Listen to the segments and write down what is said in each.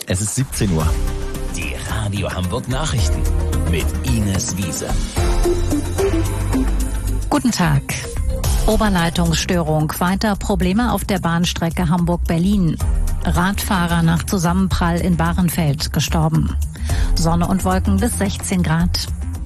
Es ist 17 Uhr. Die Radio Hamburg Nachrichten mit Ines Wiese. Guten Tag. Oberleitungsstörung. Weiter Probleme auf der Bahnstrecke Hamburg-Berlin. Radfahrer nach Zusammenprall in Bahrenfeld gestorben. Sonne und Wolken bis 16 Grad.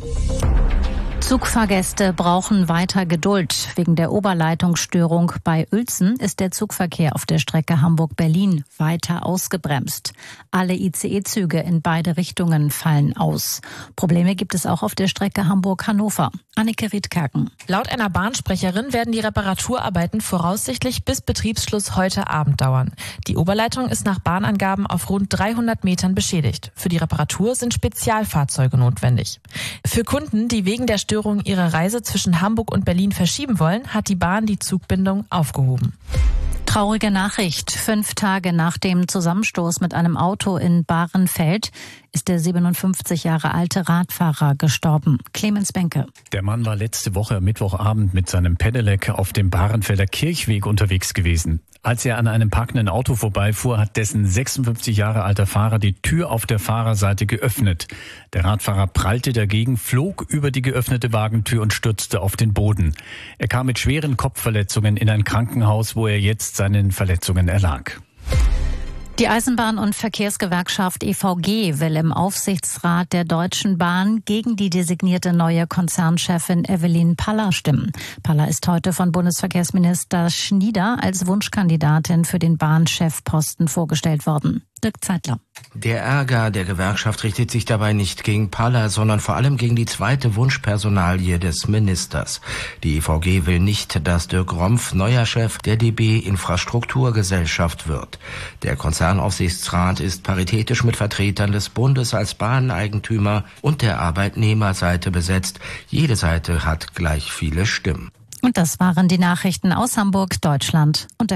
Zugfahrgäste brauchen weiter Geduld. Wegen der Oberleitungsstörung bei Uelzen ist der Zugverkehr auf der Strecke Hamburg-Berlin weiter ausgebremst. Alle ICE-Züge in beide Richtungen fallen aus. Probleme gibt es auch auf der Strecke Hamburg-Hannover. Annike Riedkerken. Laut einer Bahnsprecherin werden die Reparaturarbeiten voraussichtlich bis Betriebsschluss heute Abend dauern. Die Oberleitung ist nach Bahnangaben auf rund 300 Metern beschädigt. Für die Reparatur sind Spezialfahrzeuge notwendig. Für Kunden, die wegen der Störung ihre Reise zwischen Hamburg und Berlin verschieben wollen, hat die Bahn die Zugbindung aufgehoben. Traurige Nachricht. 5 Tage nach dem Zusammenstoß mit einem Auto in Bahrenfeld ist der 57 Jahre alte Radfahrer gestorben. Clemens Benke. Der Mann war letzte Woche Mittwochabend mit seinem Pedelec auf dem Bahrenfelder Kirchweg unterwegs gewesen. Als er an einem parkenden Auto vorbeifuhr, hat dessen 56 Jahre alter Fahrer die Tür auf der Fahrerseite geöffnet. Der Radfahrer prallte dagegen, flog über die geöffnete Wagentür und stürzte auf den Boden. Er kam mit schweren Kopfverletzungen in ein Krankenhaus, wo er jetzt seinen Verletzungen erlag. Die Eisenbahn- und Verkehrsgewerkschaft EVG will im Aufsichtsrat der Deutschen Bahn gegen die designierte neue Konzernchefin Evelyn Paller stimmen. Paller ist heute von Bundesverkehrsminister Schnieder als Wunschkandidatin für den Bahnchefposten vorgestellt worden. Dirk Zeitler. Der Ärger der Gewerkschaft richtet sich dabei nicht gegen Paller, sondern vor allem gegen die zweite Wunschpersonalie des Ministers. Die EVG will nicht, dass Dirk Rompf neuer Chef der DB Infrastrukturgesellschaft wird. Der Konzernaufsichtsrat ist paritätisch mit Vertretern des Bundes als Bahneigentümer und der Arbeitnehmerseite besetzt. Jede Seite hat gleich viele Stimmen. Und das waren die Nachrichten aus Hamburg, Deutschland und der